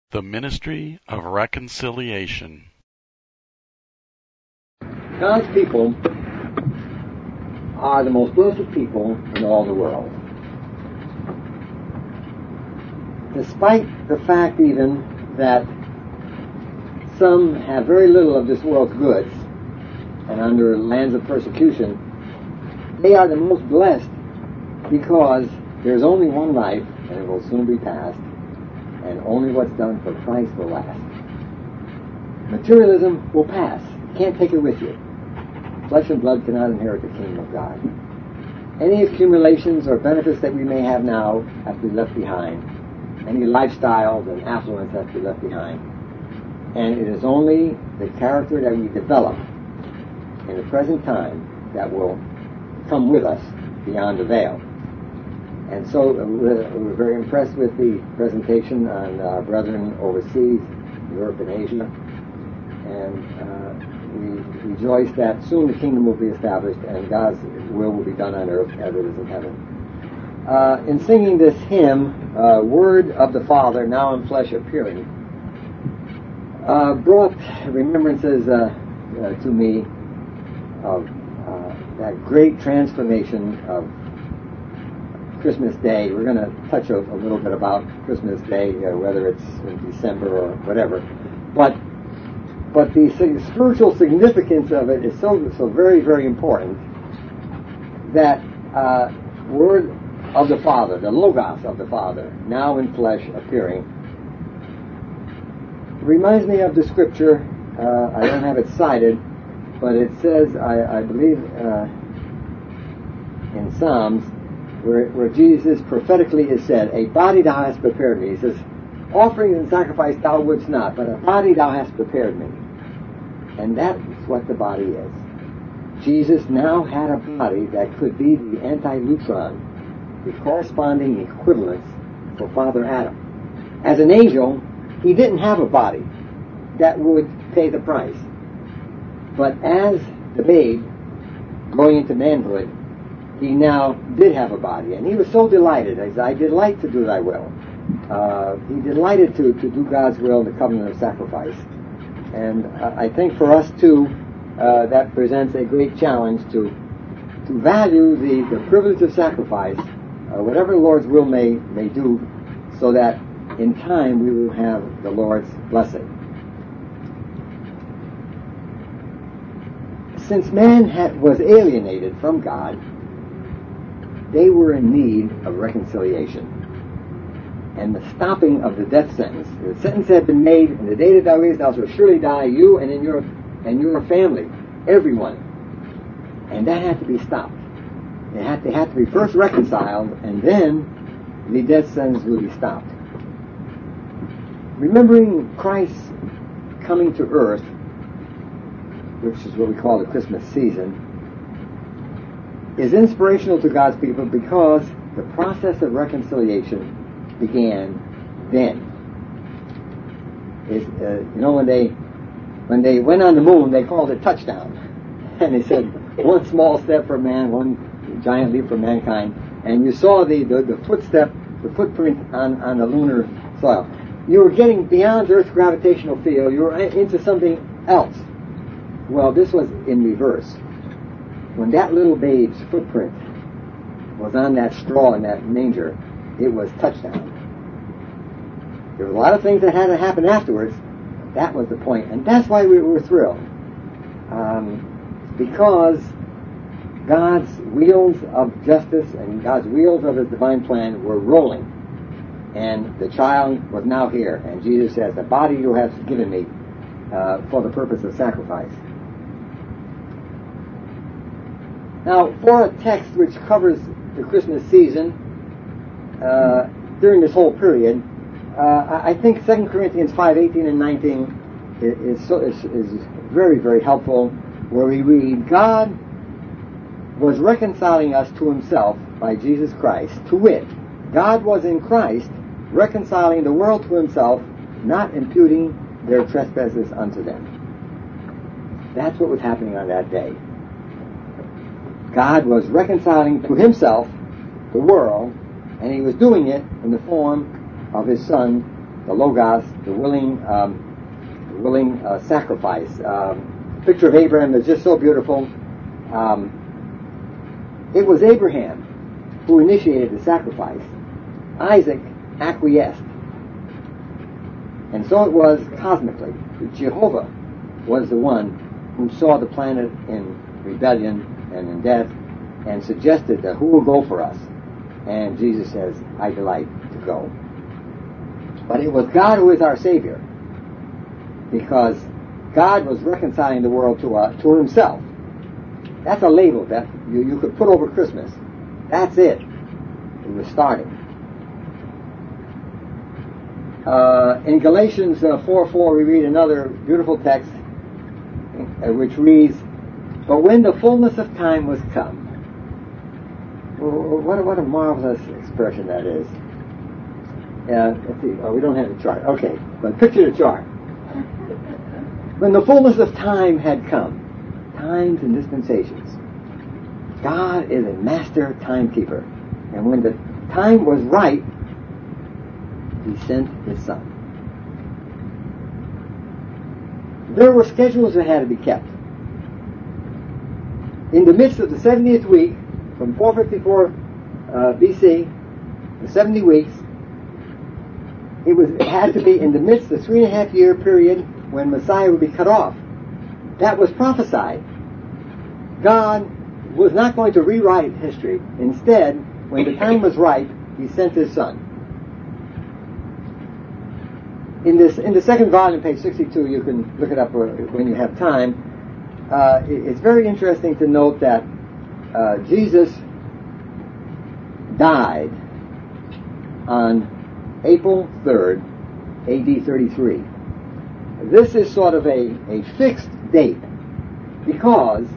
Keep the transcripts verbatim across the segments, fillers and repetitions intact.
The Ministry of Reconciliation. God's people are the most blessed people in all the world. Despite the fact even that some have very little of this world's goods and under lands of persecution, they are the most blessed because there's only one life and it will soon be past, and only what's done for Christ will last. Materialism will pass. You can't take it with you. Flesh and blood cannot inherit the kingdom of God. Any accumulations or benefits that we may have now have to be left behind. Any lifestyles and affluence have to be left behind. And it is only the character that we develop in the present time that will come with us beyond the veil. And so uh, we're, we're very impressed with the presentation on our brethren overseas, Europe and Asia. And uh, we rejoice that soon the kingdom will be established and God's will will be done on earth as it is in heaven. Uh, in singing this hymn, uh, Word of the Father, Now in Flesh Appearing, uh, brought remembrances uh, uh, to me of uh, that great transformation of Christmas Day. We're going to touch a, a little bit about Christmas Day, uh, whether it's in December or whatever. But but the spiritual significance of it is so so very, very important that uh, Word of the Father, the Logos of the Father, now in flesh appearing, reminds me of the scripture. Uh, I don't have it cited, but it says, I, I believe, uh, in Psalms, Where, where Jesus prophetically is said, a body thou hast prepared me. He says, offerings and sacrifice thou wouldst not, but a body thou hast prepared me. And that is what the body is. Jesus now had a body that could be the anti-lutron, the corresponding equivalence for Father Adam. As an angel, he didn't have a body that would pay the price. But as the babe, going into manhood, he now did have a body, and he was so delighted. As I delight to do thy will. Uh, he delighted to, to do God's will in the covenant of sacrifice. And uh, I think for us too, uh, that presents a great challenge to to value the, the privilege of sacrifice, uh, whatever the Lord's will may, may do, so that in time we will have the Lord's blessing. Since man had, was alienated from God, they were in need of reconciliation and the stopping of the death sentence. The sentence had been made, in the day that thou liest, thou shalt surely die, you and in your and your family, everyone. And that had to be stopped. They had to, had to be first reconciled, and then the death sentence would be stopped. Remembering Christ coming to earth, which is what we call the Christmas season, is inspirational to God's people because the process of reconciliation began then. It's, uh, you know, when they when they went on the moon, they called it touchdown, and they said one small step for man, one giant leap for mankind. And you saw the the, the footstep, the footprint on on the lunar soil. You were getting beyond Earth's gravitational field. You were into something else. Well, this was in reverse. When that little babe's footprint was on that straw in that manger, it was touchdown. There were a lot of things that had to happen afterwards. That was the point. And that's why we were thrilled. Um, because God's wheels of justice and God's wheels of His divine plan were rolling. And the child was now here. And Jesus says, the body you have given me uh, for the purpose of sacrifice. Now, for a text which covers the Christmas season uh, during this whole period, uh, I think Second Corinthians five, eighteen and nineteen is, is, so, is, is very, very helpful, where we read, God was reconciling us to Himself by Jesus Christ, to wit, God was in Christ reconciling the world to Himself, not imputing their trespasses unto them. That's what was happening on that day. God was reconciling to Himself the world, and He was doing it in the form of His Son, the Logos, the willing, um, the willing uh, sacrifice. Um, the picture of Abraham is just so beautiful. Um, it was Abraham who initiated the sacrifice. Isaac acquiesced. And so it was cosmically. Jehovah was the one who saw the planet in rebellion and in death and suggested that who will go for us? And Jesus says, I delight to go. But it was God who is our Savior, because God was reconciling the world to uh, to himself. That's a label that you, you could put over Christmas. That's it. It was starting. Uh, in Galatians uh, four four, we read another beautiful text uh, which reads, but when the fullness of time was come, what a, what a marvelous expression that is. Uh, let's see. Oh, we don't have the chart. Okay, but picture the chart. When the fullness of time had come, times and dispensations, God is a master timekeeper. And when the time was right, he sent his Son. There were schedules that had to be kept. In the midst of the seventieth week, from four fifty-four uh, B C, the seventy weeks, it was it had to be in the midst of the three and a half year period when Messiah would be cut off. That was prophesied. God was not going to rewrite history. Instead, when the time was right, he sent his Son. In this, in the second volume, page sixty-two, you can look it up when you have time. Uh, it's very interesting to note that uh, Jesus died on April third, A D thirty-three. This is sort of a, a fixed date because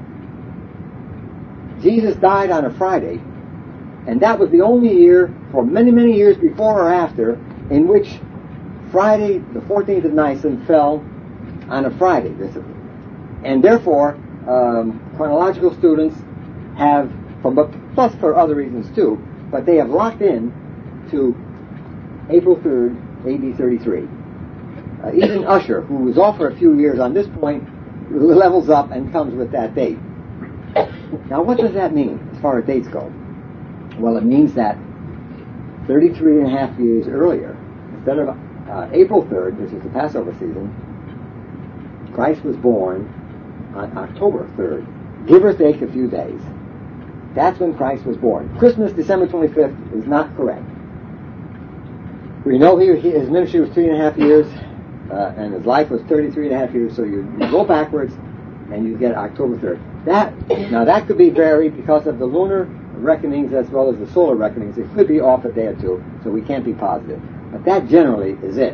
Jesus died on a Friday, and that was the only year for many, many years before or after in which Friday, the fourteenth of Nisan, fell on a Friday. And therefore, um, chronological students have, for, plus for other reasons too, but they have locked in to April third, A D thirty-three. Uh, even Usher, who was off for a few years on this point, levels up and comes with that date. Now, what does that mean as far as dates go? Well, it means that thirty-three and a half years earlier, instead of uh, April third, which is the Passover season, Christ was born on October third, give or take a few days. That's when Christ was born. Christmas, December twenty-fifth, is not correct. We know he, he, his ministry was three and a half years, uh, and his life was thirty-three and a half years, so you, you go backwards, and you get October third. That, now that could be varied because of the lunar reckonings as well as the solar reckonings. It could be off a day or two, so we can't be positive. But that generally is it.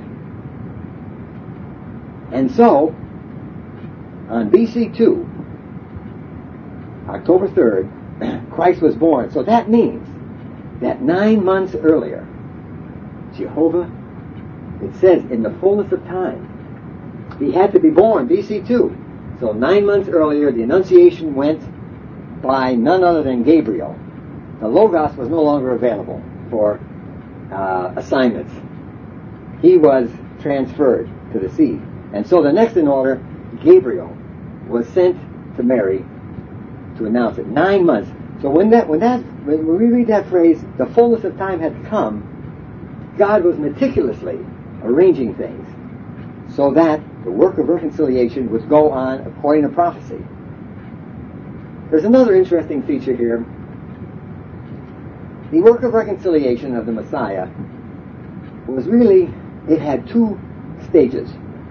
And so, on B C two, October third, Christ was born. So that means that nine months earlier, Jehovah, it says in the fullness of time, he had to be born, B C two. So nine months earlier, the Annunciation went by none other than Gabriel. The Logos was no longer available for uh, assignments. He was transferred to the seed. And so the next in order, Gabriel, was sent to Mary to announce it. Nine months. So when that, when that, when we read that phrase, the fullness of time had come, God was meticulously arranging things so that the work of reconciliation would go on according to prophecy. There's another interesting feature here. The work of reconciliation of the Messiah was really, it had two stages.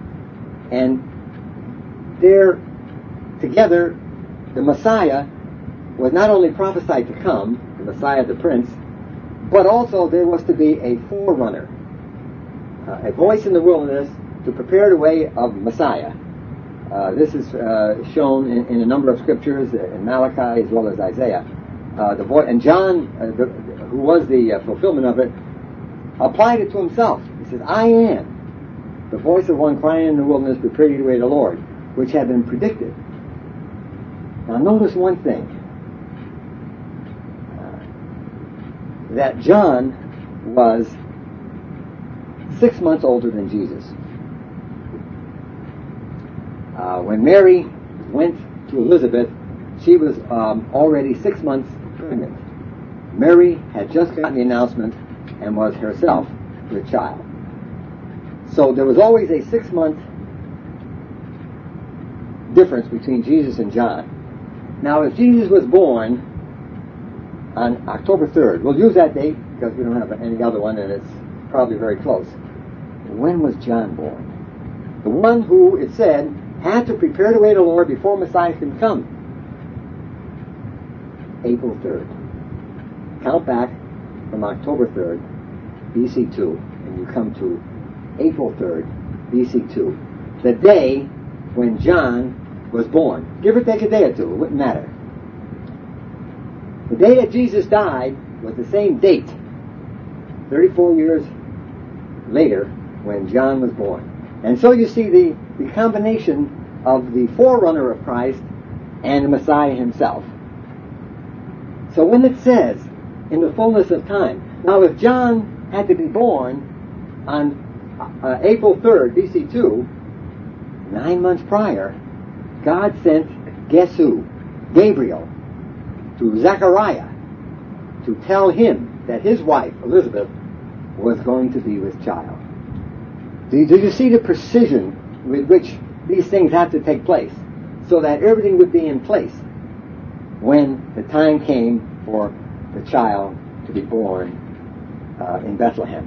And there, together, the Messiah was not only prophesied to come, the Messiah the Prince, but also there was to be a forerunner, uh, a voice in the wilderness to prepare the way of Messiah. Uh, this is uh, shown in, in a number of scriptures, in Malachi as well as Isaiah. Uh, the voice, and John, uh, the, who was the uh, fulfillment of it, applied it to himself. He says, I am the voice of one crying in the wilderness, prepare ye the way of the Lord, which had been predicted. Now notice one thing, uh, that John was six months older than Jesus. Uh, when Mary went to Elizabeth, she was um, already six months pregnant. Mary had just gotten the announcement and was herself with child. So there was always a six-month difference between Jesus and John. Now, if Jesus was born on October third, we'll use that date because we don't have any other one and it's probably very close. When was John born? The one who, it said, had to prepare the way of the Lord before Messiah can come. April third. Count back from October third, B C two, and you come to April third, B C two. The day when John was born. Give or take a day or two, it wouldn't matter. The day that Jesus died was the same date, thirty-four years later, when John was born. And so you see the, the combination of the forerunner of Christ and the Messiah himself. So when it says, in the fullness of time, now if John had to be born on uh, April third, B C two, nine months prior, God sent, guess who? Gabriel, to Zechariah, to tell him that his wife, Elizabeth, was going to be with child. Do you, do you see the precision with which these things have to take place, so that everything would be in place when the time came for the child to be born uh, in Bethlehem?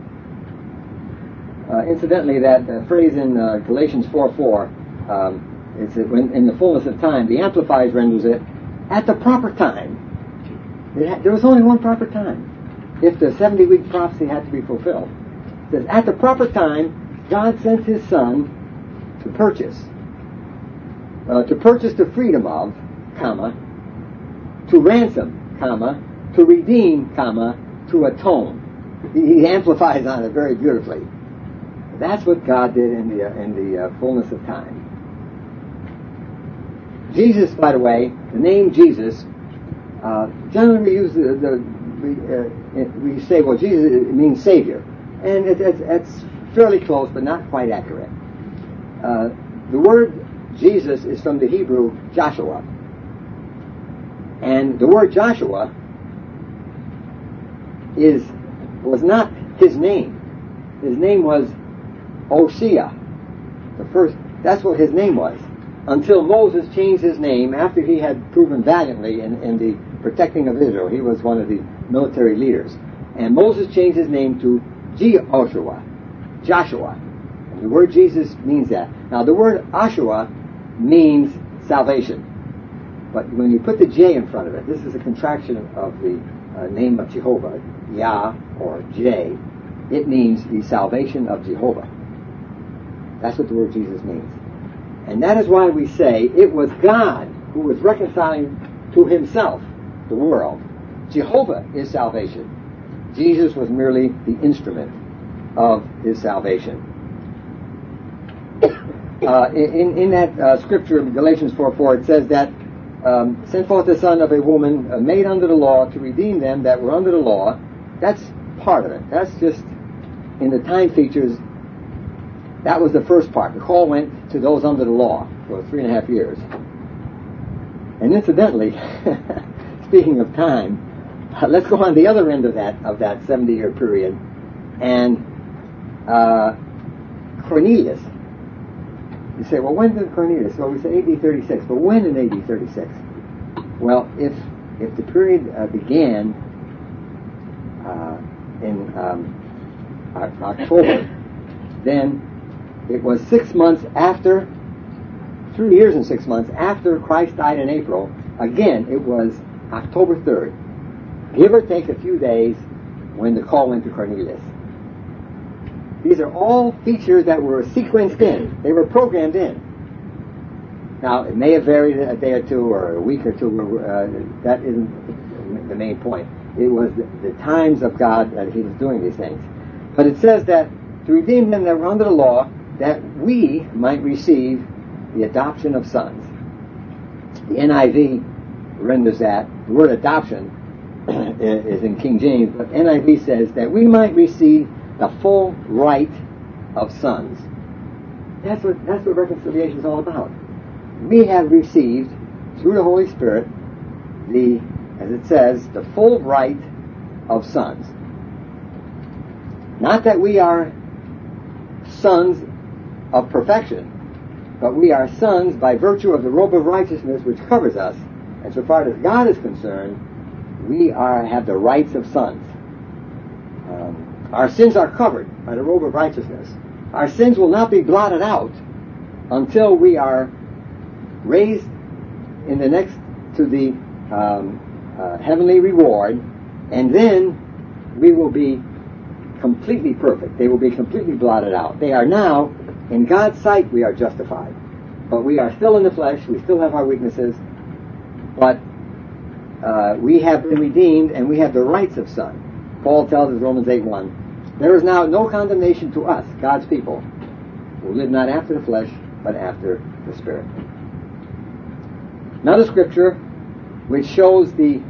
Uh, incidentally, that uh, phrase in uh, Galatians four four, um, it's that when in the fullness of time, the Amplified renders it, at the proper time. It ha- there was only one proper time, if the seventy-week prophecy had to be fulfilled. It says, at the proper time, God sent his Son to purchase, uh, to purchase the freedom of, comma, to ransom, comma, to redeem, comma, to atone. He, he amplifies on it very beautifully. That's what God did in the uh, in the uh, fullness of time. Jesus, by the way, the name Jesus, uh, generally we use the, the we, uh, we say, well, Jesus means Savior, and it, it, it's fairly close, but not quite accurate. Uh, the word Jesus is from the Hebrew Joshua, and the word Joshua is was not his name. His name was Osea. The first, that's what his name was. Until Moses changed his name after he had proven valiantly in, in the protecting of Israel. He was one of the military leaders. And Moses changed his name to Jehoshua, Joshua. And the word Jesus means that. Now the word Ashua means salvation. But when you put the J in front of it, this is a contraction of the uh, name of Jehovah, Yah or J. It means the salvation of Jehovah. That's what the word Jesus means. And that is why we say it was God who was reconciling to himself the world. Jehovah is salvation. Jesus was merely the instrument of his salvation. Uh, in, in that uh, scripture of Galatians four four, it says that um, sent forth the Son of a woman uh, made under the law to redeem them that were under the law. That's part of it. That's just in the time features. That was the first part. The call went to those under the law for three and a half years. And incidentally, speaking of time, uh, let's go on the other end of that of that seventy-year period. And uh, Cornelius. You say, well, when did Cornelius? Well, we say A D thirty-six. But when in A D thirty-six? Well, if if the period uh, began uh, in um, October, then it was six months after, three years and six months after Christ died in April. Again, it was October third. Give or take a few days when the call went to Cornelius. These are all features that were sequenced in. They were programmed in. Now, it may have varied a day or two or a week or two. Uh, that isn't the main point. It was the, the times of God that he was doing these things. But it says that to redeem them that were under the law, that we might receive the adoption of sons. The N I V renders that. The word adoption is in King James, but N I V says that we might receive the full right of sons. That's what, that's what reconciliation is all about. We have received, through the Holy Spirit, the, as it says, the full right of sons. Not that we are sons of perfection, but we are sons by virtue of the robe of righteousness which covers us. And so far as God is concerned, we are have the rights of sons. Um, our sins are covered by the robe of righteousness. Our sins will not be blotted out until we are raised in the next to the um, uh, heavenly reward, and then we will be completely perfect. They will be completely blotted out. They are now, in God's sight, we are justified. But we are still in the flesh. We still have our weaknesses. But uh, we have been redeemed, and we have the rights of son. Paul tells us, Romans eight one, there is now no condemnation to us, God's people, who live not after the flesh, but after the Spirit. Another scripture which shows the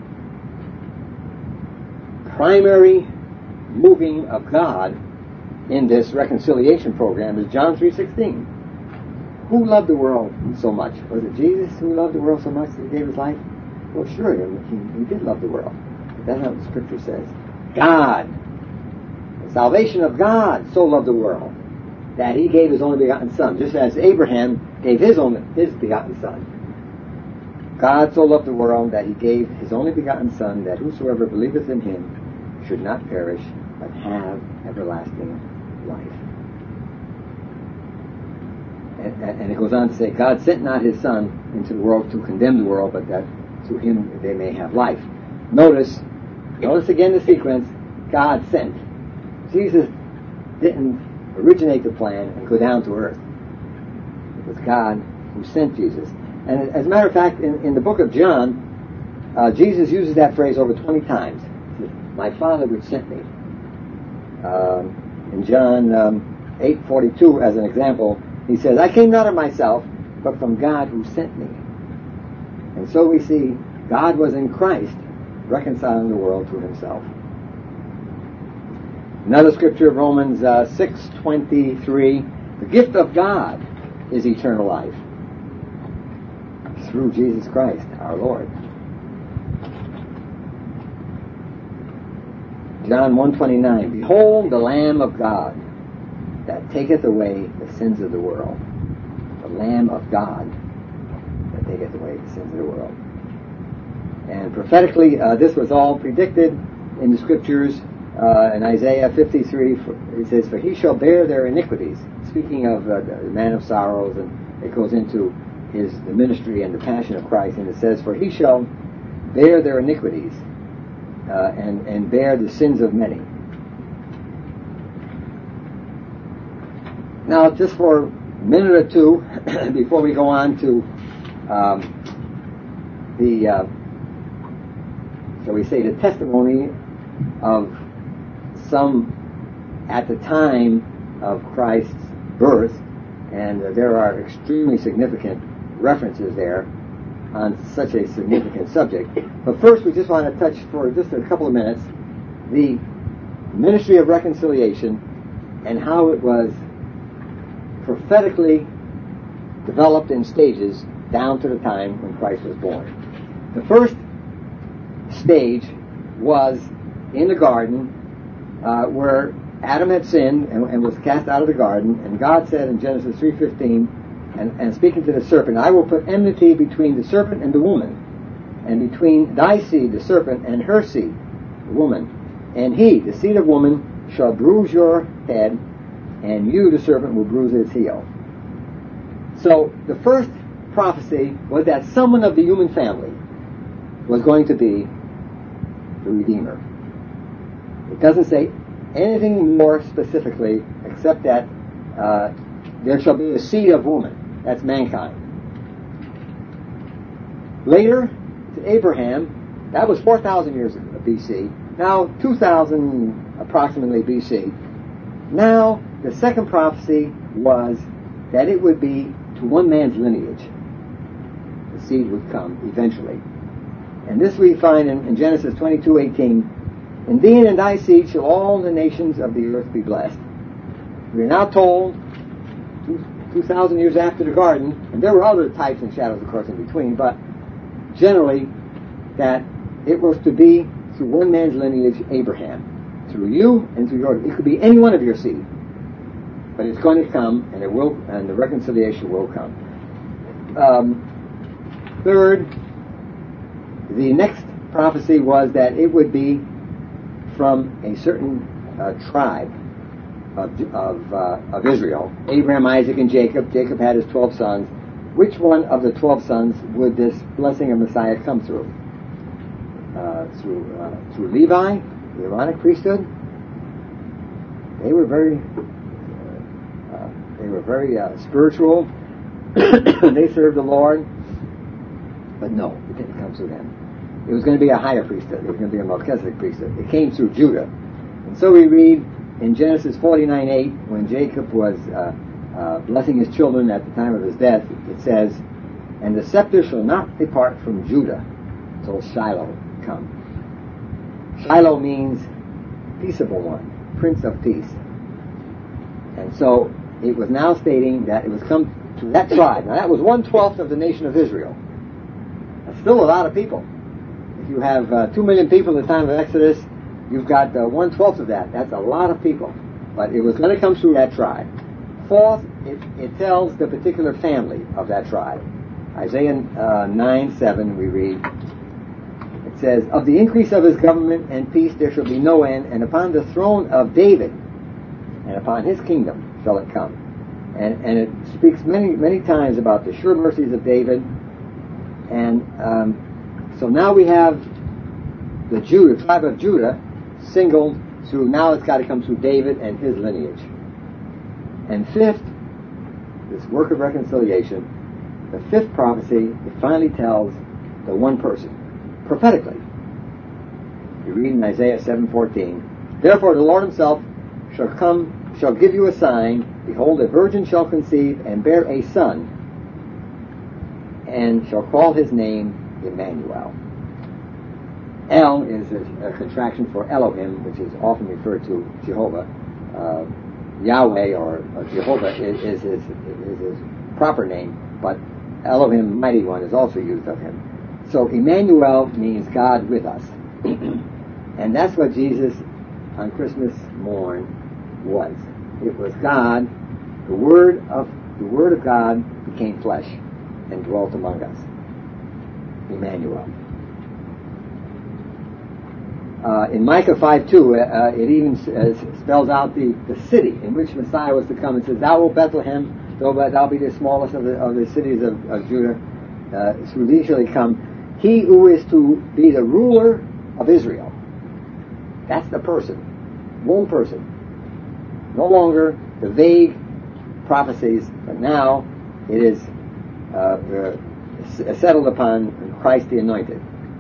primary moving of God in this reconciliation program is John three sixteen. Who loved the world so much? Was it Jesus who loved the world so much that he gave his life? Well, sure, he, he did love the world. But that's not what the scripture says. God, the salvation of God, so loved the world that he gave his only begotten Son, just as Abraham gave his only his begotten Son. God so loved the world that he gave his only begotten Son, that whosoever believeth in him should not perish, but have everlasting life. And, and it goes on to say, God sent not his Son into the world to condemn the world, but that through him they may have life. Notice, notice again the sequence, God sent. Jesus didn't originate the plan and go down to earth. It was God who sent Jesus. And as a matter of fact, in, in the book of John, uh, Jesus uses that phrase over twenty times. He says, my Father which sent me. Um, in John um, eight forty-two, as an example, he says, I came not of myself, but from God who sent me. And so we see God was in Christ, reconciling the world to himself. Another scripture, Romans uh, six twenty-three, the gift of God is eternal life through Jesus Christ, our Lord. John one twenty-nine, behold the Lamb of God that taketh away the sins of the world. The Lamb of God that taketh away the sins of the world. And prophetically, uh, this was all predicted in the scriptures. Uh, in Isaiah fifty-three, it says, for he shall bear their iniquities. Speaking of uh, the man of sorrows, and it goes into his the ministry and the passion of Christ, and it says, for he shall bear their iniquities uh, and, and bear the sins of many. Now, just for a minute or two, before we go on to um, the, uh, shall we say, the testimony of some at the time of Christ's birth, and uh, there are extremely significant references there on such a significant subject. But first we just want to touch for just a couple of minutes the ministry of reconciliation and how it was prophetically developed in stages down to the time when Christ was born. The first stage was in the garden uh, where Adam had sinned and, and was cast out of the garden, and God said in Genesis three fifteen, and, and speaking to the serpent, I will put enmity between the serpent and the woman, and between thy seed, the serpent, and her seed, the woman. And he, the seed of woman, shall bruise your head, and you, the serpent, will bruise his heel. So the first prophecy was that someone of the human family was going to be the Redeemer. It doesn't say anything more specifically except that uh, there shall be a seed of woman. That's mankind. Later, to Abraham, that was four thousand years B C. Now, two thousand approximately B C. Now, the second prophecy was that it would be to one man's lineage. The seed would come eventually. And this we find in, in Genesis twenty-two eighteen. In thee and in thy seed shall all the nations of the earth be blessed. We are now told, two, two thousand years after the garden, and there were other types and shadows, of course, in between, but generally that it was to be through one man's lineage, Abraham, through you and through your. It could be any one of your seed, but it's going to come, and it will, and the reconciliation will come. Um, third, the next prophecy was that it would be from a certain uh, tribe of of, uh, of Israel. Abraham, Isaac, and Jacob. Jacob had his twelve sons. Which one of the twelve sons would this blessing of Messiah come through? Uh, through uh, through Levi, the Aaronic priesthood. They were very uh, uh, they were very uh, spiritual. They served the Lord, but no, it didn't come through them. It was going to be a higher priesthood. It was going to be a Melchizedek priesthood. It came through Judah, and so we read in Genesis forty-nine eight when Jacob was uh, uh, blessing his children at the time of his death. It says, "And the scepter shall not depart from Judah till Shiloh come." Shiloh means peaceable one, Prince of Peace. And so it was now stating that it was come to that tribe. Now that was one twelfth of the nation of Israel. That's still a lot of people. If you have uh, two million people at the time of Exodus, you've got uh, one twelfth of that. That's a lot of people. But it was going to come through that tribe. Fourth, it, it tells the particular family of that tribe. Isaiah uh, nine seven we read. It says, "Of the increase of his government and peace there shall be no end, and upon the throne of David and upon his kingdom shall it come." And, and it speaks many, many times about the sure mercies of David. And um, so now we have the Judah, tribe of Judah singled through, now it's got to come through David and his lineage. And fifth, this work of reconciliation, the fifth prophecy, it finally tells the one person, prophetically. You read in Isaiah seven fourteen, "Therefore the Lord himself shall come, shall give you a sign. Behold, a virgin shall conceive and bear a son, and shall call his name Emmanuel." El is a, a contraction for Elohim, which is often referred to Jehovah. Uh, Yahweh or, or Jehovah is, is, his, is his proper name, but Elohim, Mighty One, is also used of him. So Emmanuel means God with us. And that's what Jesus on Christmas morn was. It was God, the Word of the Word of God became flesh and dwelt among us. Emmanuel. Uh, in Micah five two, uh, it even uh, spells out the, the city in which Messiah was to come. It says, "Thou, O Bethlehem, though thou be the smallest of the, of the cities of, of Judah, uh, through thee shall he come. He who is to be the ruler of Israel." That's the person. One person. No longer the vague prophecies, but now it is uh, uh, settled upon Christ the Anointed.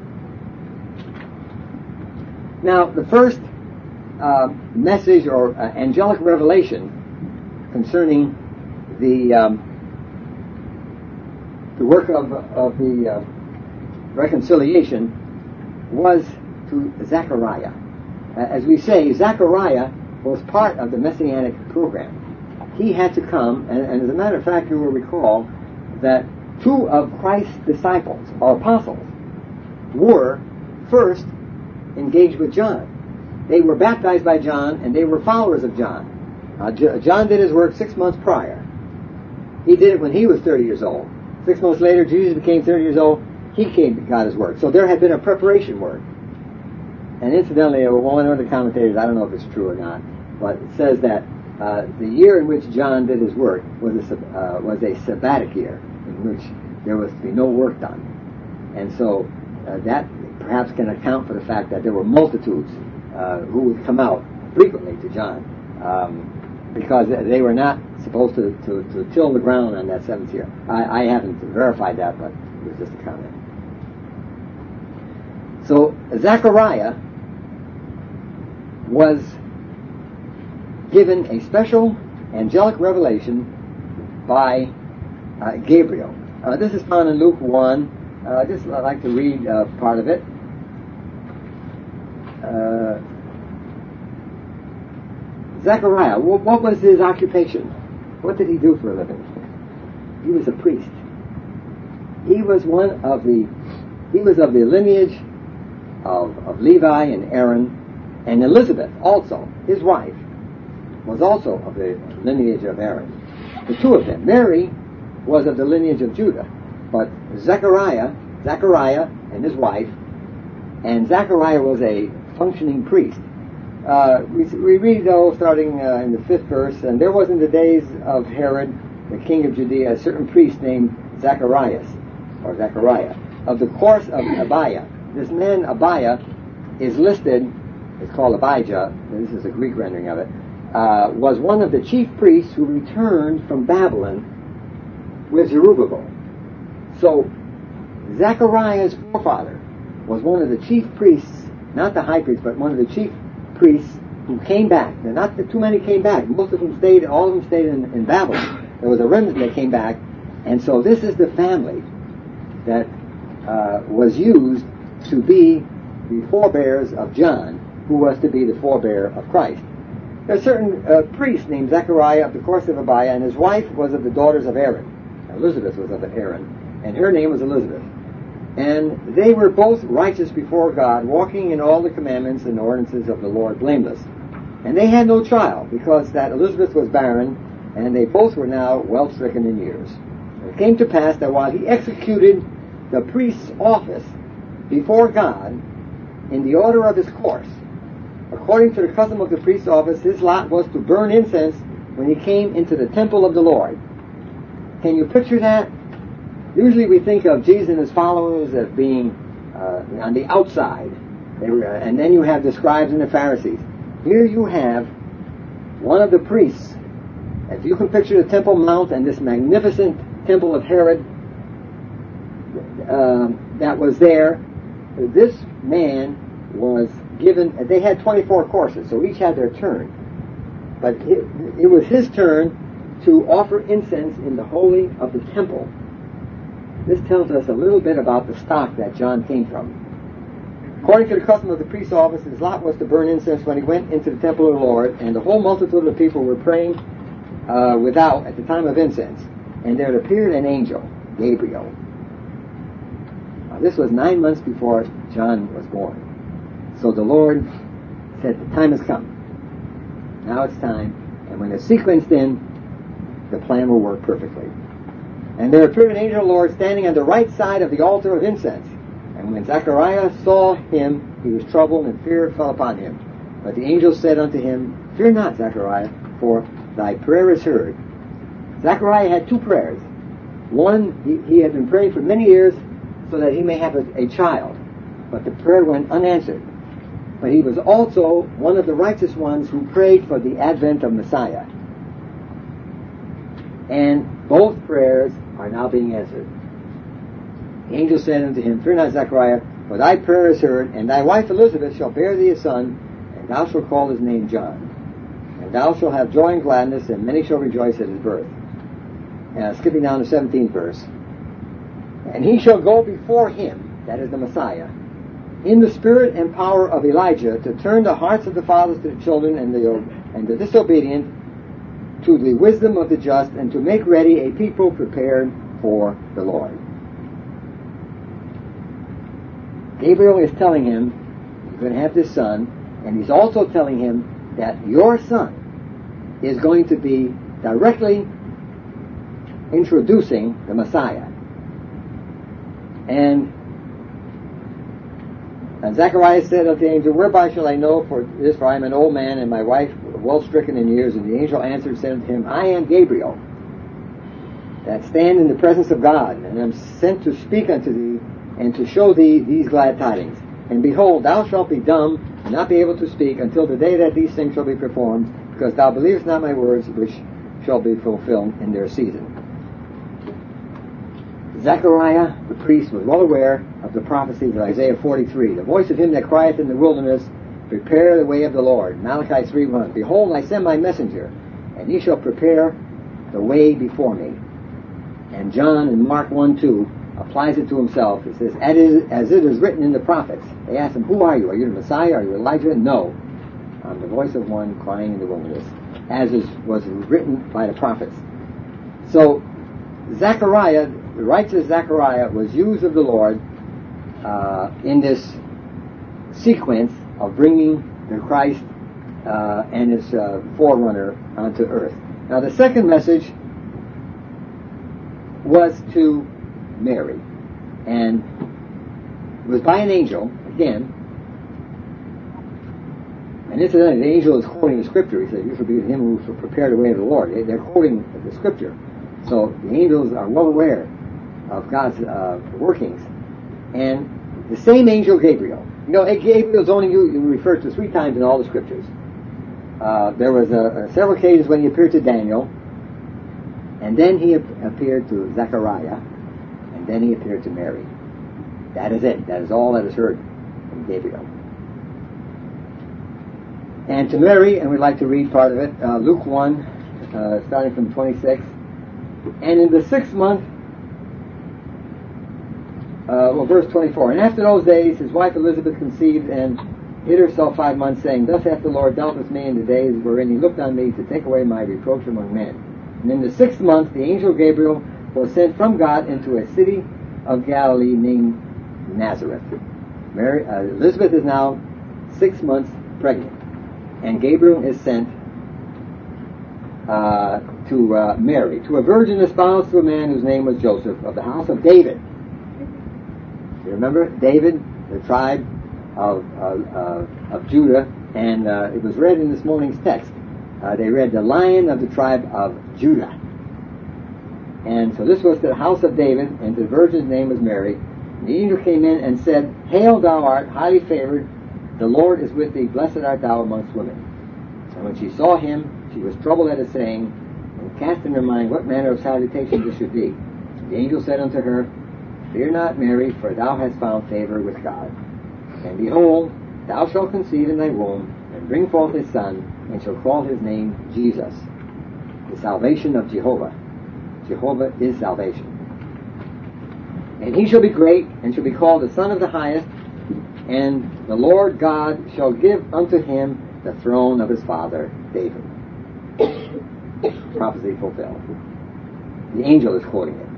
Now, the first uh, message or uh, angelic revelation concerning the um, the work of of the uh, reconciliation was to Zechariah. Uh, as we say, Zechariah was part of the Messianic program. He had to come, and, and as a matter of fact, you will recall that two of Christ's disciples, or apostles, were first engaged with John. They were baptized by John, and they were followers of John. Uh, J- John did his work six months prior. He did it when he was thirty years old. Six months later, Jesus became thirty years old. He came got his work. So there had been a preparation work. And incidentally, one of the commentators, I don't know if it's true or not, but it says that uh, the year in which John did his work was a, uh, was a sabbatic year in which there was to be no work done. And so uh, that perhaps can account for the fact that there were multitudes uh, who would come out frequently to John um, because they were not supposed to, to, to till the ground on that seventh year. I, I haven't verified that, but it was just a comment. So Zechariah was given a special angelic revelation by uh, Gabriel. Uh, this is found in Luke one. Uh, just I'd like to read uh, part of it. Uh, Zechariah, what was his occupation? What did he do for a living? He was a priest. He was one of the, he was of the lineage of, of Levi and Aaron, and Elizabeth also, his wife, was also of the lineage of Aaron. The two of them. Mary was of the lineage of Judah, but Zechariah, Zechariah and his wife, and Zechariah was a functioning priest. Uh, we, we read, though, starting uh, in the fifth verse, and there was in the days of Herod, the king of Judea, a certain priest named Zacharias, or Zechariah, of the course of Abiah. This man, Abiah, is listed, it's called Abijah, this is a Greek rendering of it, uh, was one of the chief priests who returned from Babylon with Zerubbabel. So, Zechariah's forefather was one of the chief priests, not the high priest, but one of the chief priests who came back. Now, not that too many came back. Most of them stayed, all of them stayed in, in Babylon. There was a remnant that came back. And so this is the family that uh, was used to be the forebears of John, who was to be the forebear of Christ. There's a certain uh, priest named Zechariah of the course of Abiah, and his wife was of the daughters of Aaron. Elizabeth was of Aaron, and her name was Elizabeth. And they were both righteous before God, walking in all the commandments and ordinances of the Lord blameless. And they had no child, because that Elizabeth was barren, and they both were now well stricken in years. And it came to pass that while he executed the priest's office before God in the order of his course, according to the custom of the priest's office, his lot was to burn incense when he came into the temple of the Lord. Can you picture that? Usually we think of Jesus and his followers as being uh, on the outside. They were, uh, and then you have the scribes and the Pharisees. Here you have one of the priests. If you can picture the Temple Mount and this magnificent temple of Herod uh, that was there, this man was given, they had twenty-four courses, so each had their turn. But it, it was his turn to offer incense in the holy of the temple. This tells us a little bit about the stock that John came from. According to the custom of the priest's office, his lot was to burn incense when he went into the temple of the Lord, and the whole multitude of the people were praying uh, without at the time of incense. And there appeared an angel, Gabriel. Now, this was nine months before John was born. So the Lord said, the time has come. Now it's time. And when it's sequenced in, the plan will work perfectly. And there appeared an angel of the Lord standing on the right side of the altar of incense. And when Zechariah saw him, he was troubled, and fear fell upon him. But the angel said unto him, Fear not, Zechariah, for thy prayer is heard. Zechariah had two prayers. One, he, he had been praying for many years so that he may have a, a child. But the prayer went unanswered. But he was also one of the righteous ones who prayed for the advent of Messiah. And both prayers are now being answered. The angel said unto him, Fear not, Zechariah, for thy prayer is heard, and thy wife Elizabeth shall bear thee a son, and thou shalt call his name John. And thou shalt have joy and gladness, and many shall rejoice at his birth. Now, skipping down to seventeenth verse. And he shall go before him, that is the Messiah, in the spirit and power of Elijah, to turn the hearts of the fathers to the children, and the, and the disobedient to the wisdom of the just, and to make ready a people prepared for the Lord. Gabriel is telling him, you're going to have this son, and he's also telling him that your son is going to be directly introducing the Messiah. And, and Zechariah said unto the angel, Whereby shall I know for this? For I am an old man, and my wife well stricken in years. And the angel answered and said unto him, I am Gabriel, that stand in the presence of God, and am sent to speak unto thee, and to show thee these glad tidings. And behold, thou shalt be dumb, and not be able to speak, until the day that these things shall be performed, because thou believest not my words, which shall be fulfilled in their season. Zechariah, the priest, was well aware of the prophecies of Isaiah forty-three. The voice of him that crieth in the wilderness, Prepare the way of the Lord. Malachi three one. Behold, I send my messenger, and he shall prepare the way before me. And John in Mark one two applies it to himself. He says, As it is written in the prophets. They asked him, Who are you? Are you the Messiah? Are you Elijah? No. I'm the voice of one crying in the wilderness, as is, was written by the prophets. So, Zechariah, the righteous Zechariah, was used of the Lord uh, in this sequence of bringing the Christ uh, and his uh, forerunner onto earth. Now, the second message was to Mary, and it was by an angel, again. And incidentally, the angel is quoting the scripture. He said, "You shall be with him who shall prepare the way of the Lord." They're quoting the scripture. So the angels are well aware of God's uh, workings. And the same angel Gabriel. You know, Gabriel is only referred to three times in all the scriptures. Uh, there was a, a several occasions when he appeared to Daniel, and then he ap- appeared to Zechariah, and then he appeared to Mary. That is it. That is all that is heard from Gabriel. And to Mary, and we'd like to read part of it, uh, Luke one, uh, starting from twenty-six. And in the sixth month, uh, well, verse twenty-four, and after those days his wife Elizabeth conceived and hid herself five months, saying, Thus hath the Lord dealt with me in the days wherein he looked on me to take away my reproach among men. And in the sixth month the angel Gabriel was sent from God into a city of Galilee named Nazareth. Mary, uh, Elizabeth is now six months pregnant, and Gabriel is sent uh, to uh, Mary, to a virgin espoused to a man whose name was Joseph, of the house of David. You remember David, the tribe of uh, uh, of Judah, and uh, it was read in this morning's text. Uh, they read the Lion of the tribe of Judah. And so this was the house of David, and the virgin's name was Mary. And the angel came in and said, Hail, thou art highly favored, the Lord is with thee, blessed art thou amongst women. And when she saw him, she was troubled at his saying, and cast in her mind what manner of salutation this should be. The angel said unto her, Fear not, Mary, for thou hast found favor with God. And behold, thou shalt conceive in thy womb, and bring forth a son, and shall call his name Jesus, the salvation of Jehovah. Jehovah is salvation. And he shall be great, and shall be called the Son of the Highest, and the Lord God shall give unto him the throne of his father David. Prophecy fulfilled. The angel is quoting it.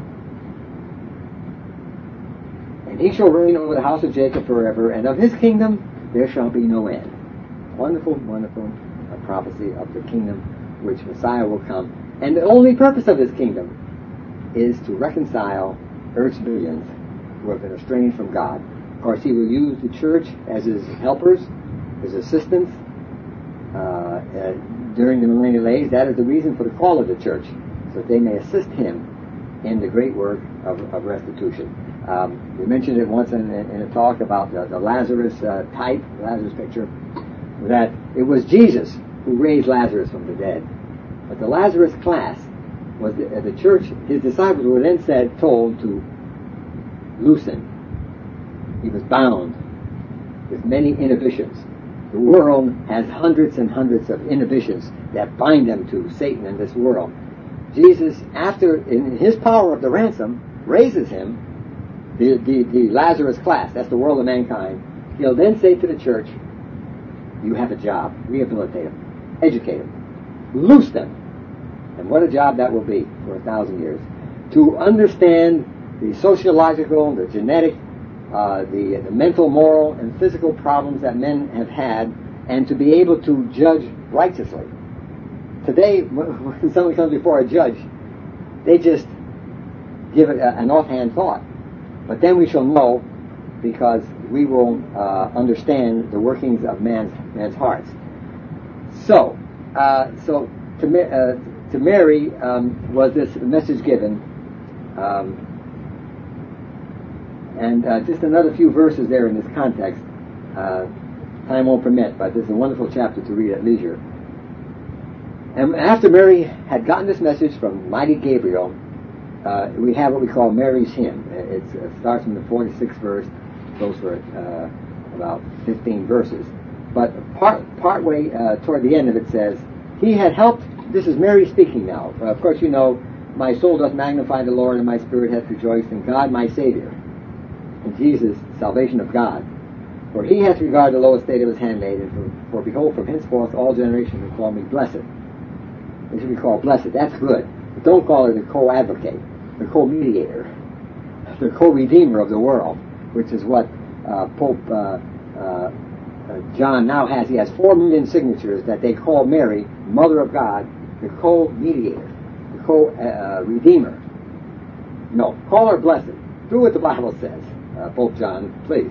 And he shall reign over the house of Jacob forever, and of his kingdom there shall be no end. Wonderful, wonderful uh, prophecy of the kingdom which Messiah will come. And the only purpose of his kingdom is to reconcile earth's millions who have been estranged from God. Of course, he will use the church as his helpers, his assistants, uh, uh, during the millennial age. That is the reason for the call of the church, so that they may assist him in the great work of, of restitution. Um, we mentioned it once in, in a talk about the, the Lazarus uh, type, Lazarus picture, that it was Jesus who raised Lazarus from the dead. But the Lazarus class was the, uh, the church, his disciples were then said, told to loosen. He was bound with many inhibitions. The world has hundreds and hundreds of inhibitions that bind them to Satan and this world. Jesus, after, in his power of the ransom, raises him, the, the, the Lazarus class, that's the world of mankind. He'll then say to the church, you have a job. Rehabilitate them. Educate them. Loose them. And what a job that will be for a thousand years. To understand the sociological, the genetic, uh, the, the mental, moral, and physical problems that men have had, and to be able to judge righteously. Today, when someone comes before a judge, they just give it a, an offhand thought. But then we shall know, because we will uh, understand the workings of man's man's hearts. So, uh, so to uh, to Mary um, was this message given, um, and uh, just another few verses there in this context. Uh, time won't permit, but this is a wonderful chapter to read at leisure. And after Mary had gotten this message from mighty Gabriel, uh, we have what we call Mary's hymn. It's, it starts from the forty-sixth verse, goes for uh, about fifteen verses. But part part way uh, toward the end of it says, He had helped. This is Mary speaking now. Uh, of course, you know, my soul doth magnify the Lord, and my spirit hath rejoiced in God, my Savior. In Jesus, salvation of God. For he hath regarded the low estate of his handmaid, and for, for behold, from henceforth all generations will call me blessed. They should be called blessed. That's good. But don't call her the co-advocate, the co-mediator, the co-redeemer of the world, which is what uh, Pope uh, uh, uh, John now has. He has four million signatures that they call Mary, Mother of God, the co-mediator, the co-redeemer. No, call her blessed. Do what the Bible says, uh, Pope John, please.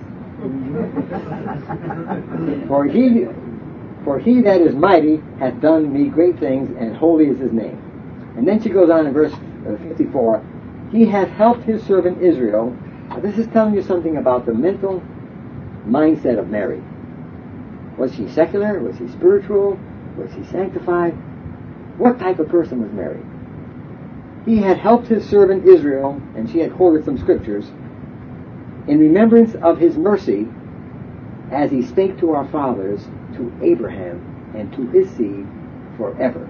For he, for he that is mighty hath done me great things, and holy is his name. And then she goes on in verse fifty-four, he hath helped his servant Israel. Now, this is telling you something about the mental mindset of Mary. Was she secular? Was she spiritual? Was she sanctified? What type of person was Mary? He had helped his servant Israel, and she had quoted some scriptures, in remembrance of his mercy, as he spake to our fathers, to Abraham, and to his seed forever.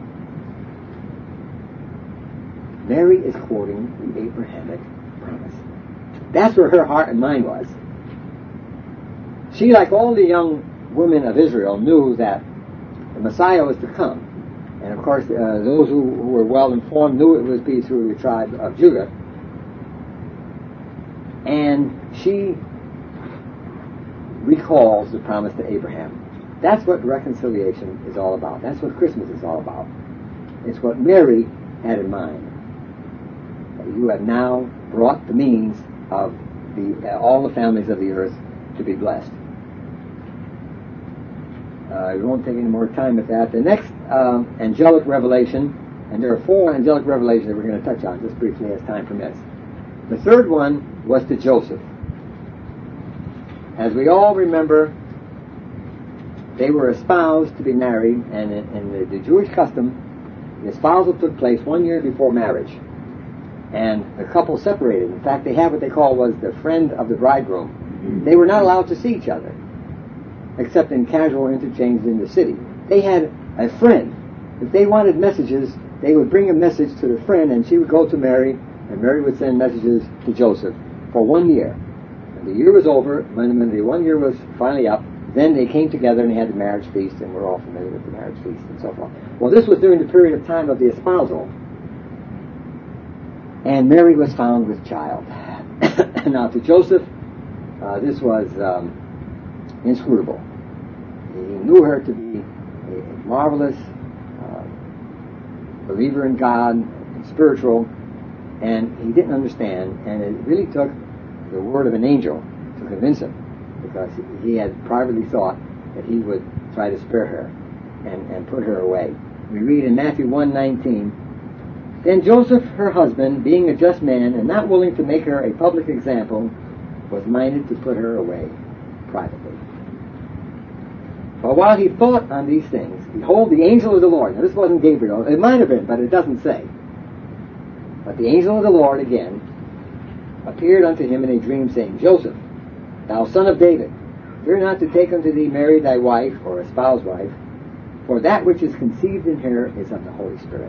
Mary is quoting the Abrahamic promise. That's where her heart and mind was. She, like all the young women of Israel, knew that the Messiah was to come. And of course, uh, those who, who were well informed knew it would be through the tribe of Judah. And she recalls the promise to Abraham. That's what reconciliation is all about. That's what Christmas is all about. It's what Mary had in mind. You have now brought the means of the uh, all the families of the earth to be blessed. Uh, we won't take any more time with that. The next um, angelic revelation, and there are four angelic revelations that we're going to touch on just briefly as time permits. The third one was to Joseph. As we all remember, they were espoused to be married, and in, in the, the Jewish custom, the espousal took place one year before marriage. And the couple separated. In fact, they had what they call was the friend of the bridegroom. They were not allowed to see each other, except in casual interchange in the city. They had a friend. If they wanted messages, they would bring a message to the friend, and she would go to Mary, and Mary would send messages to Joseph for one year. When the year was over, when, when the one year was finally up, then they came together and they had the marriage feast, and we're all familiar with the marriage feast and so forth. Well, this was during the period of time of the espousal. And Mary was found with child. Now, to Joseph, uh, this was um, inscrutable. He knew her to be a marvelous uh, believer in God, and spiritual, and he didn't understand. And it really took the word of an angel to convince him, because he had privately thought that he would try to spare her and, and put her away. We read in Matthew one nineteen, then Joseph, her husband, being a just man and not willing to make her a public example, was minded to put her away privately. But while he thought on these things, behold, the angel of the Lord. Now, this wasn't Gabriel. It might have been, but it doesn't say. But the angel of the Lord, again, appeared unto him in a dream, saying, Joseph, thou son of David, fear not to take unto thee Mary thy wife, or espoused wife, for that which is conceived in her is of the Holy Spirit.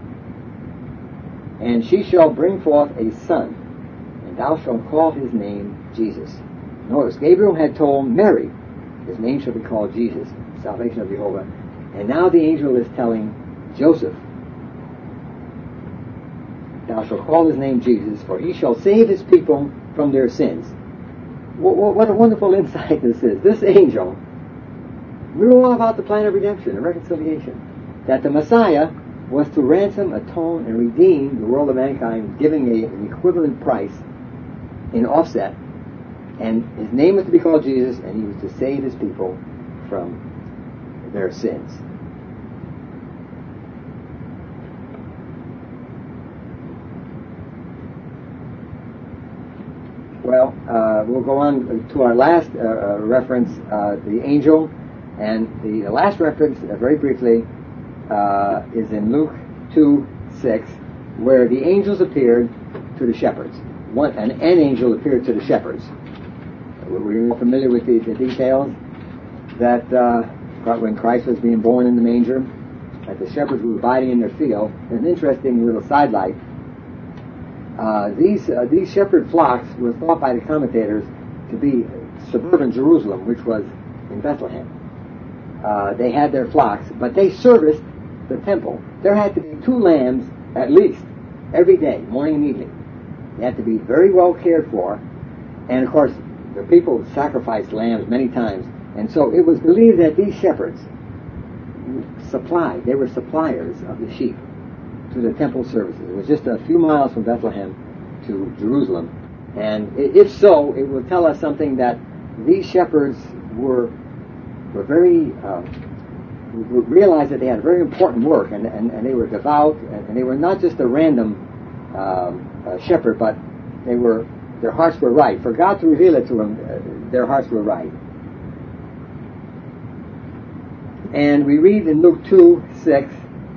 And she shall bring forth a son, and thou shalt call his name Jesus. Notice, Gabriel had told Mary, his name shall be called Jesus, salvation of Jehovah. And now the angel is telling Joseph, thou shalt call his name Jesus, for he shall save his people from their sins. What a wonderful insight this is. This angel knew all about the plan of redemption and reconciliation. That the Messiah was to ransom, atone, and redeem the world of mankind, giving a, an equivalent price in offset. And his name was to be called Jesus, and he was to save his people from their sins. Well, uh, we'll go on to our last uh, uh, reference, uh, the angel. And the, the last reference, uh, very briefly, uh, is in Luke two six, where the angels appeared to the shepherds. One, an, an angel appeared to the shepherds. We're familiar with the, the details that uh, when Christ was being born in the manger, that the shepherds were abiding in their field. There's an interesting little sidelight. Uh, these uh, these shepherd flocks were thought by the commentators to be suburban Jerusalem, which was in Bethlehem. Uh, they had their flocks, but they serviced the temple. There had to be two lambs at least every day, morning and evening. They had to be very well cared for, and of course the people sacrificed lambs many times, and so it was believed that these shepherds supplied, they were suppliers of the sheep to the temple services. It was just a few miles from Bethlehem to Jerusalem, and if so, it will tell us something that these shepherds were were very uh, realized that they had very important work, and, and, and they were devout, and, and they were not just a random um, uh, shepherd, but they were their hearts were right. For God to reveal it to them, uh, their hearts were right. And we read in Luke two six,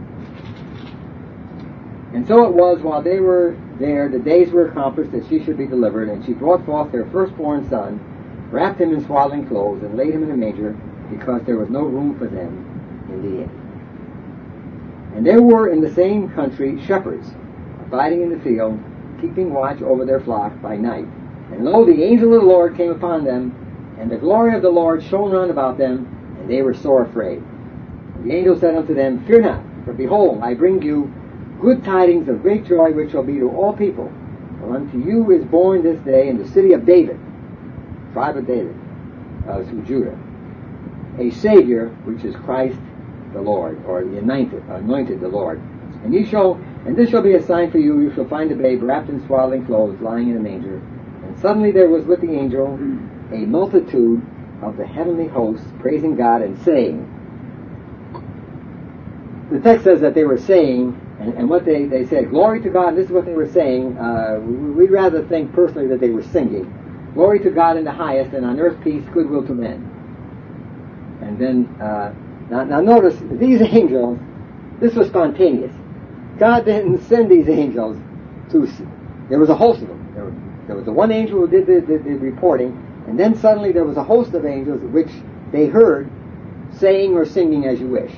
and so it was while they were there, the days were accomplished that she should be delivered, and she brought forth their firstborn son, wrapped him in swaddling clothes, and laid him in a manger, because there was no room for them in the inn. And there were in the same country shepherds, abiding in the field, keeping watch over their flock by night. And lo, the angel of the Lord came upon them, and the glory of the Lord shone round about them, and they were sore afraid. And the angel said unto them, Fear not, for behold, I bring you good tidings of great joy, which shall be to all people. For unto you is born this day in the city of David, tribe of David, uh, through Judah, a Savior, which is Christ the Lord, or the anointed, anointed the Lord. And you shall, and this shall be a sign for you, you shall find a babe wrapped in swaddling clothes, lying in a manger. And suddenly there was with the angel a multitude of the heavenly hosts, praising God and saying. The text says that they were saying, and, and what they, they said, glory to God, this is what they were saying. Uh, we'd rather think personally that they were singing. Glory to God in the highest, and on earth peace, goodwill to men. And then, uh, now, now notice, these angels, this was spontaneous. God didn't send these angels to, there was a host of them. There, were, there was the one angel who did the, the, the reporting, and then suddenly there was a host of angels which they heard saying or singing as you wish.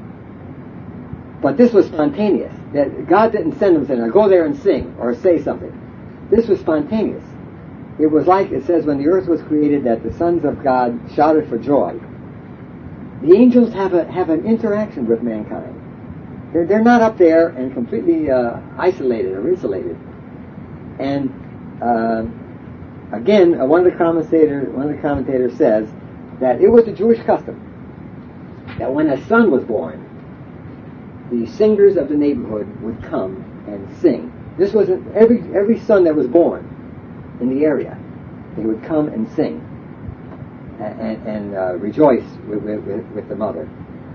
But this was spontaneous. That God didn't send them saying, now go there and sing or say something. This was spontaneous. It was like, it says, when the earth was created, that the sons of God shouted for joy. The angels have a have an interaction with mankind. They're, they're not up there and completely uh, isolated or insulated. And uh, again, uh, one of the commentators one of the commentators says that it was a Jewish custom that when a son was born, the singers of the neighborhood would come and sing. This was every every son that was born in the area. They would come and sing and, and, and uh, rejoice with, with, with the mother.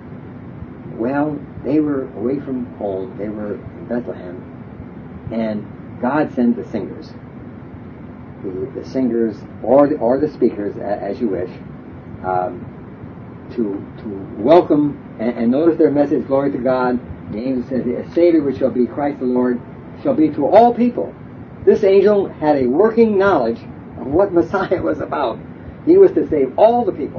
Well, they were away from home. They were in Bethlehem, and God sent the singers, the, the singers or the, or the speakers, as you wish, um, to to welcome and, and notice their message. Glory to God. The angel says, "A Savior, which shall be Christ the Lord, shall be to all people." This angel had a working knowledge of what Messiah was about. He was to save all the people.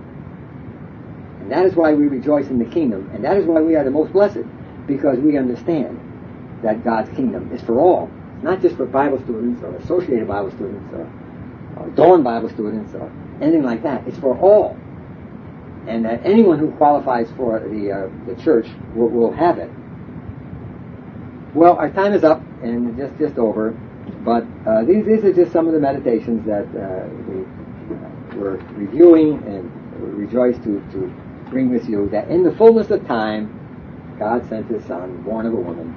And that is why we rejoice in the kingdom. And that is why we are the most blessed. Because we understand that God's kingdom is for all. Not just for Bible students or associated Bible students or, or Dawn Bible students or anything like that. It's for all. And that anyone who qualifies for the, uh, the church will, will have it. Well, our time is up and just, just over. But uh, these these are just some of the meditations that uh, we uh, were reviewing and we rejoice to, to bring with you, that in the fullness of time, God sent His Son, born of a woman,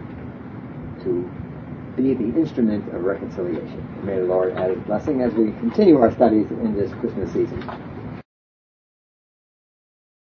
to be the instrument of reconciliation. May the Lord add His blessing as we continue our studies in this Christmas season.